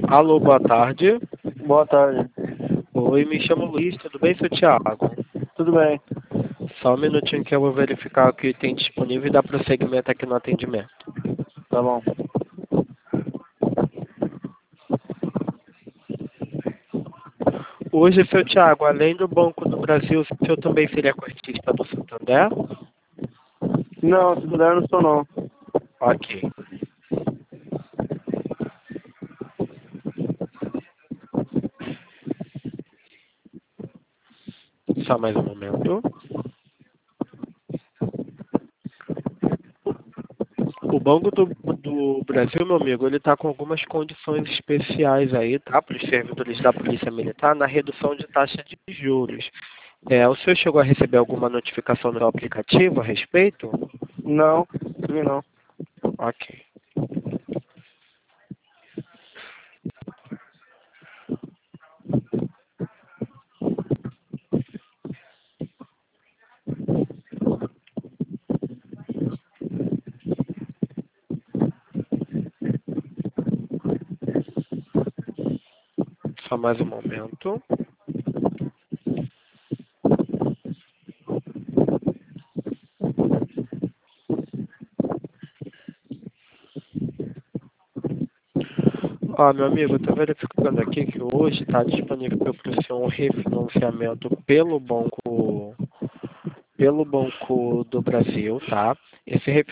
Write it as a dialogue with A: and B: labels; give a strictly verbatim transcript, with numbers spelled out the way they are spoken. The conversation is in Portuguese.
A: Alô, boa tarde.
B: Boa tarde.
A: Oi, me chamo Luiz, tudo bem, seu Thiago?
B: Tudo bem.
A: Só um minutinho que eu vou verificar o que tem disponível e dar prosseguimento aqui no atendimento.
B: Tá bom.
A: Hoje, seu Thiago, além do Banco do Brasil, o senhor também seria cotista do Santander?
B: Não, se puder, não sou não.
A: Ok. Só mais um momento. O Banco do, do Brasil, meu amigo, ele está com algumas condições especiais aí, tá? Para os servidores da Polícia Militar na redução de taxa de juros. É, o senhor chegou a receber alguma notificação no aplicativo a respeito?
B: Não, vi não.
A: Ok. Só mais um momento. Ó, meu amigo, eu tô verificando aqui que hoje está disponível para o senhor um refinanciamento pelo Banco, pelo Banco do Brasil, tá? Esse